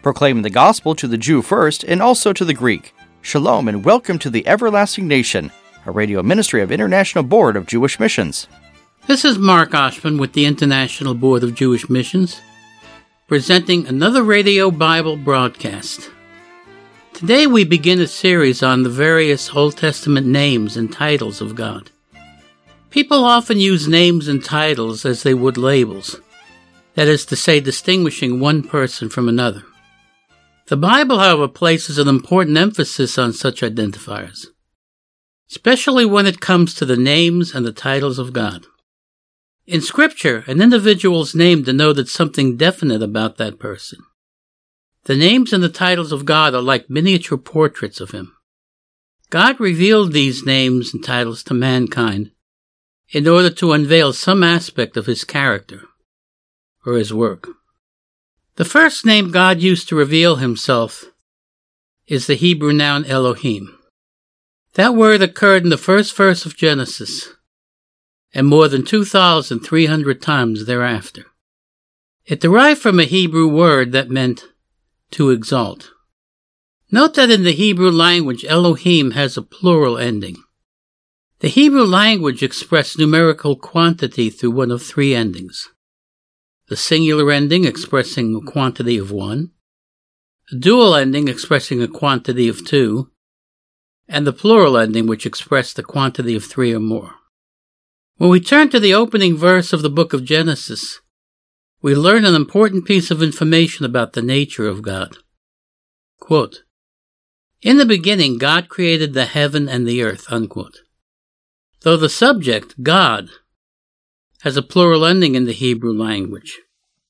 proclaiming the gospel to the Jew first and also to the Greek. Shalom and welcome to the Everlasting Nation, a radio ministry of International Board of Jewish Missions. This is Mark Oshman with the International Board of Jewish Missions, presenting another radio Bible broadcast. Today we begin a series on the various Old Testament names and titles of God. People often use names and titles as they would labels, that is to say, distinguishing one person from another. The Bible, however, places an important emphasis on such identifiers, especially when it comes to the names and the titles of God. In Scripture, an individual's name denoted something definite about that person. The names and the titles of God are like miniature portraits of Him. God revealed these names and titles to mankind in order to unveil some aspect of His character or His work. The first name God used to reveal Himself is the Hebrew noun Elohim. That word occurred in the first verse of Genesis, and more than 2,300 times thereafter. It derived from a Hebrew word that meant to exalt. Note that in the Hebrew language, Elohim has a plural ending. The Hebrew language expressed numerical quantity through one of three endings. The singular ending expressing a quantity of one, a dual ending expressing a quantity of two, and the plural ending which expressed a quantity of three or more. When we turn to the opening verse of the book of Genesis, we learn an important piece of information about the nature of God. Quote, "In the beginning, God created the heaven and the earth," unquote. Though the subject, God, has a plural ending in the Hebrew language,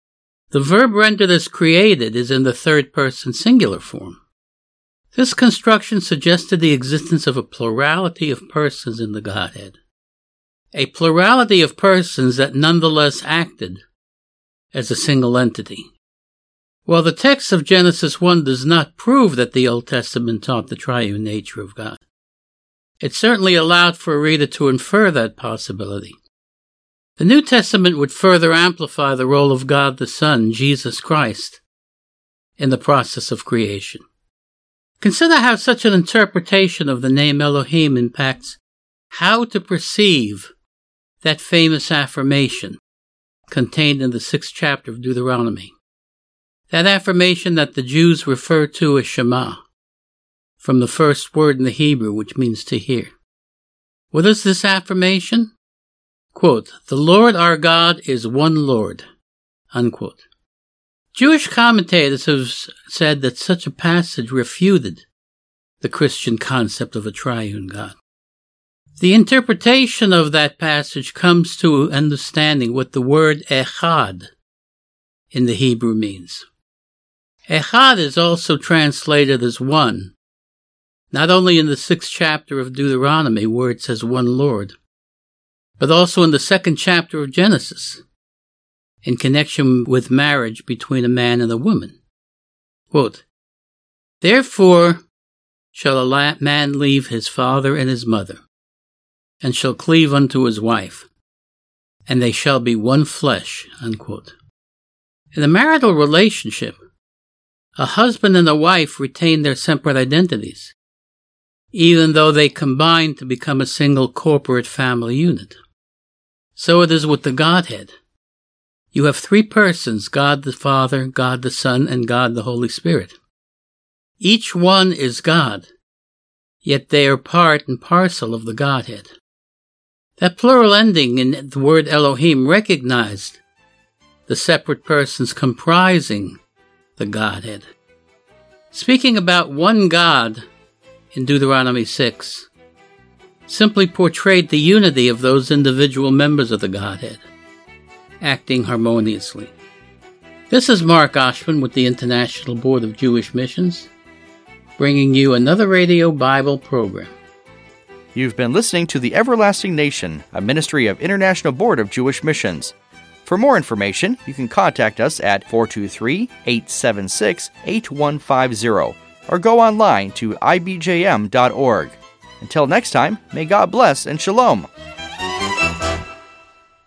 the verb rendered as created is in the third person singular form. This construction suggested the existence of a plurality of persons in the Godhead. A plurality of persons that nonetheless acted as a single entity. While the text of Genesis 1 does not prove that the Old Testament taught the triune nature of God, it certainly allowed for a reader to infer that possibility. The New Testament would further amplify the role of God the Son, Jesus Christ, in the process of creation. Consider how such an interpretation of the name Elohim impacts how to perceive that famous affirmation contained in the 6th chapter of Deuteronomy. That affirmation that the Jews refer to as Shema, from the first word in the Hebrew, which means to hear. What is this affirmation? Quote, "The Lord our God is one Lord," unquote. Jewish commentators have said that such a passage refuted the Christian concept of a triune God. The interpretation of that passage comes to understanding what the word echad in the Hebrew means. Echad is also translated as one, not only in the 6th chapter of Deuteronomy where it says one Lord, but also in the 2nd chapter of Genesis, in connection with marriage between a man and a woman. Quote, "Therefore shall a man leave his father and his mother, and shall cleave unto his wife, and they shall be one flesh," unquote. In a marital relationship, a husband and a wife retain their separate identities, even though they combine to become a single corporate family unit. So it is with the Godhead. You have three persons, God the Father, God the Son, and God the Holy Spirit. Each one is God, yet they are part and parcel of the Godhead. That plural ending in the word Elohim recognized the separate persons comprising the Godhead. Speaking about one God in Deuteronomy 6 simply portrayed the unity of those individual members of the Godhead, acting harmoniously. This is Mark Oshman with the International Board of Jewish Missions, bringing you another radio Bible program. You've been listening to The Everlasting Nation, a ministry of International Board of Jewish Missions. For more information, you can contact us at 423-876-8150 or go online to ibjm.org. Until next time, may God bless and shalom.